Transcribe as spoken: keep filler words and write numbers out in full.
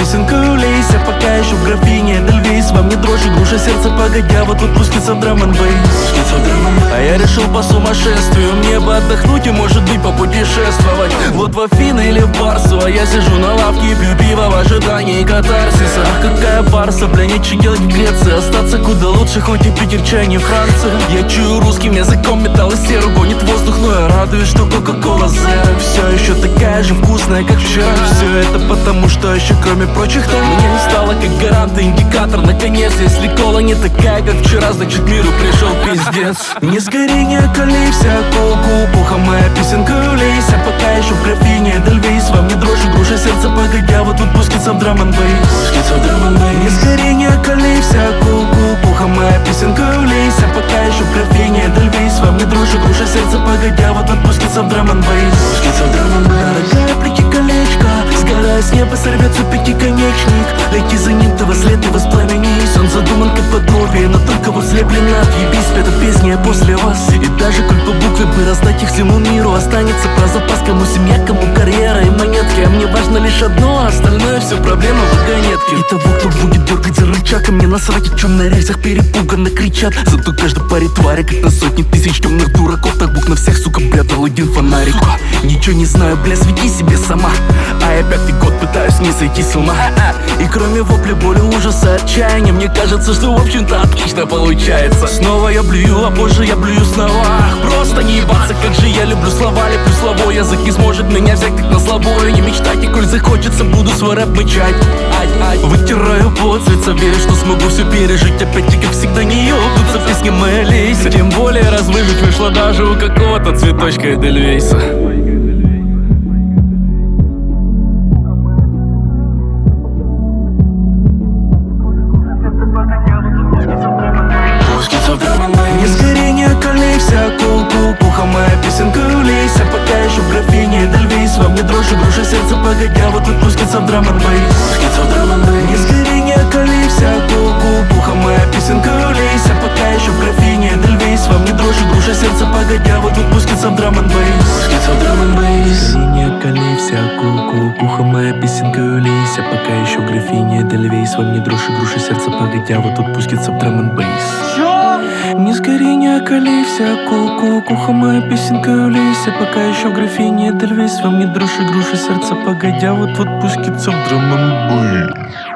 песенка улейся, пока еще в графине Эдельвейс. Во мне дрожь и груша сердце, погодя, вот тут пустится в драм н бейс. А я решил по сумасшествию мне бы отдохнуть и, может быть, попутешествовать. Вот в Афины или в Барсу, а я сижу на лавке и пью пиво в ожидании катарсиса. Ах, какая Барса, бля, нечего делать в Греции. Остаться куда лучше, хоть и Питер, чай, не Франция. Я чую русским языком металл и серу, гонит воздух, но я радуюсь, что Кока-Кола Зеро все еще такая же вкусная, как вчера. Все это потому, что еще кроме прочих там меня не стало как гарант и индикатор. Наконец, если кола не такая, как вчера, значит миру пришел пиздец. Не сгори, не околейся, ку-ку, пуха моя песенка улейся, пока еще в графине Эдельвейс. Во мне дрожь и груша сердце, погодя, вот тут пускится в драм н бейс. Не сгори, не околейся, ку-ку, пуха моя песенка улейся, пока еще в графине Эдельвейс. Во мне дрожь и груша сердце, погодя, вот тут пускится в драм н бейс. Дорогая, плети колечко, сгорая с неба сорвется пятиконечник. Лети за ним, ты во след, ты воспламенись. Он задуман как подобие, но только вот слеплен. Отъебись, это песня после вас. И даже коль по букве бы раздать их всему миру, останется про запас, кому семья, кому карьера и монетки. А мне важно лишь одно, а остальное все проблема вагонетки. И того, кто будет дергать за рычаг, а мне насрать, о чем на рельсах перепуганно кричат. Зато каждой паре твари, как на сотни тысяч темных дураков. Так бук на всех, сука, бля, дал один фонарик. Ничего не знаю, бля, свети себе сама. А я пятый год пытаюсь не сойти с ума. И кроме вопли, боли, ужаса, отчаяния, мне кажется, что в общем-то отлично получается. Снова я блюю, а позже я блюю снова. Просто не ебаться, как же я люблю слова. Леплю слово, язык не сможет меня взять как на слабое. Не мечтайте, коль захочется, буду свой рэп мычать. Ай-ай, вытираю пот с лица, верю, что смогу все пережить. Опять-таки, как всегда, не ёбнуться песни моей лейся. Тем более, раз выжить вышло даже у какого-то цветочка Эдельвейса. Не сгори, не околейся, ку-ку, пуха моя песенка улейся, пока еще в графине Эдельвейс. Во мне дрожь и груша сердце, погодя, вот тут пускится в драм н бейс. Не сгори, не околейся, ку-ку, пуха моя песенка улейся, пока еще в графине Эдельвейс. Во мне дрожь и груша сердце, погодя, вот тут пускится в драм н бейс. Не околейся, ку-ку, пуха моя песенка улейся, пока еще в графине Эдельвейс. Во мне дрожь и груша сердце, погодя, вот тут пускится в драм н бейс. Не сгори, не околейся, ку-ку, куха моя песенка улейся, пока еще в графине Эдельвейс. Во мне дрожь и груша сердце, погодя, вот-вот пускится в драм н бейс.